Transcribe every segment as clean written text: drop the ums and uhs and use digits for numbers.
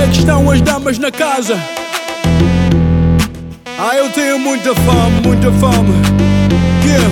é que estão as damas na casa? Ah, eu tenho muita fome, muita fome. Yeah.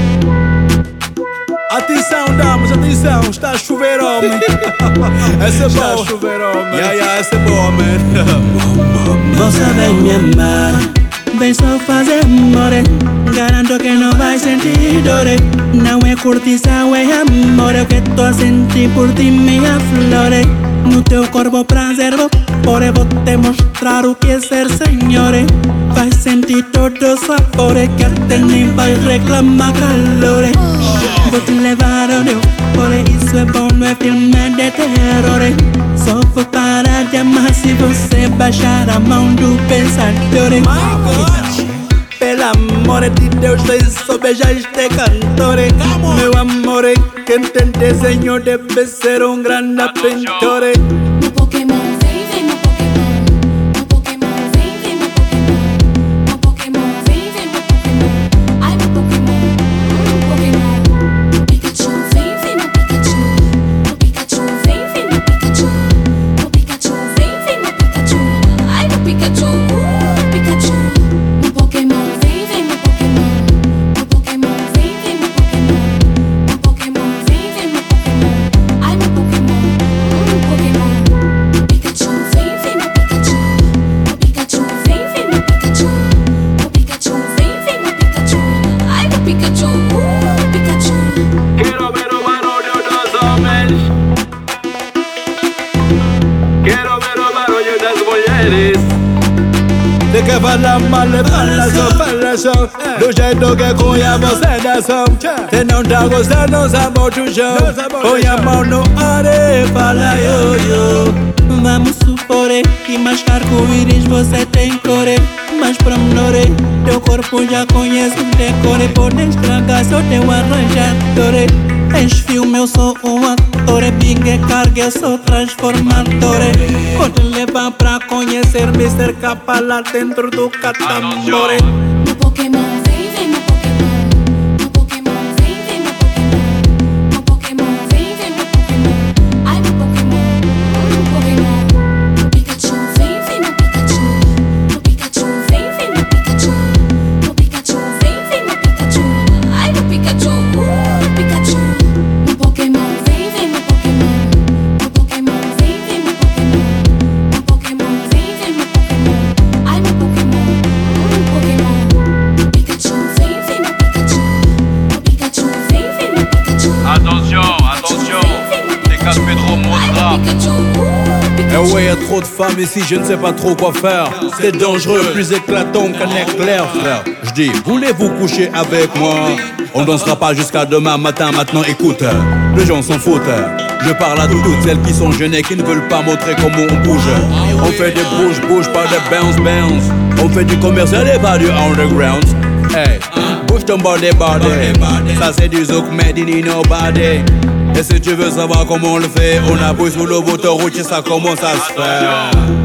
Atenção, damas, atenção, está a chover, homem. Essa é boa. Está a chover, homem. Yeah, essa é boa, man. Você vem me amar, vem só fazer more. Garanto que não vai sentir dor. Não é curtição, é amor. Eu que tô a sentir por ti, minha flor. No teu corpo prazer vou pôr. Vou te mostrar o que é ser senhor. Vai sentir todo o sabor. Que até nem vai reclamar calor. Vou te levar onde eu for. Isso é bom, não é filme de terror. Só vou parar de amar se você baixar a mão do pensador. Pelo amor de Deus, só beija este cantor. Meu amor, quem tem desenho deve ser um grande pintor. Meu Pokémon, vem, vem, meu Pokémon. Meu Pokémon, vem, vem, meu Pokémon. Meu Pokémon, vem, vem, meu Pokémon. Ai, meu Pokémon, Pokémon. Pikachu, vem, vem, meu Pikachu. Meu Pikachu, vem, vem, meu Pikachu. Meu Pikachu, vem, vem, meu Pikachu. Ai, meu Pikachu, Pikachu. Meu Pokémon, vem, vem, meu Pokémon. Meu Pokémon, vem, vem, meu Pokémon. Meu Pokémon, vem, vem, meu Pokémon. Ai, meu Pokémon, Pokémon. Pikachu, vem, vem, meu Pikachu. Meu Pikachu, vem, vem, meu Pikachu. Meu Pikachu, vem, vem, meu Pikachu. Ai, meu Pikachu, Pikachu. Quero ver o barulho dos homens. Quero ver o barulho das mulheres. De que fala mal, fala só. Do jeito que cunha você dança. Se não tá gostando, sabota o chão. Põe a mão no ar e fala yo-yo. Vamos supor que mais arco-íris você tem cor. Mas pra menor, teu corpo já conhece o decor. Pode estragar só teu arranjador. És filme, eu sou um ator. Big carga, eu sou transformador. Pode levar pra conhecer Mr. Capa lá dentro do catambor. Meu Pokémon, vem, vem, meu Pokémon. Meu Pokémon, vem, vem, meu Pokémon. Meu Pokémon, vem, vem, meu Pokémon. Ai, meu Pokémon, Pokémon. Pikachu, vem, vem, meu Pikachu. Meu Pikachu, vem, vem, meu Pikachu. Meu Pikachu, vem, vem, meu Pikachu. Ai, meu Pikachu, Pikachu. Meu Pokémon, vem, vem, meu Pokémon. Meu Pokémon, vem, vem, meu Pokémon. Meu Pokémon, vem, vem, meu Pokémon. Ai, meu Pokémon, Pokémon. Pikachu, vem, vem, meu Pikachu. Meu Pikachu, vem, vem, meu Pikachu. Attention, attention. Des cas Pedro Mostra. Pikachu, Eh ouais, y'a trop de femmes ici, je ne sais pas trop quoi faire. C'est dangereux, plus éclatant qu'un éclair, frère. J'dis, voulez-vous coucher avec moi? On dansera pas jusqu'à demain matin, maintenant écoute. Les gens s'en foutent. Je parle à toutes celles qui sont gênées, qui ne veulent pas montrer comment on bouge. On fait des bouge, pas des bounce. On fait du commercial et pas du underground. Hey, bouge ton body. Ça c'est du zouk made in nobody. Et si tu veux savoir comment on le fait, on appuie sur le bouton rouge et ça commence à se faire.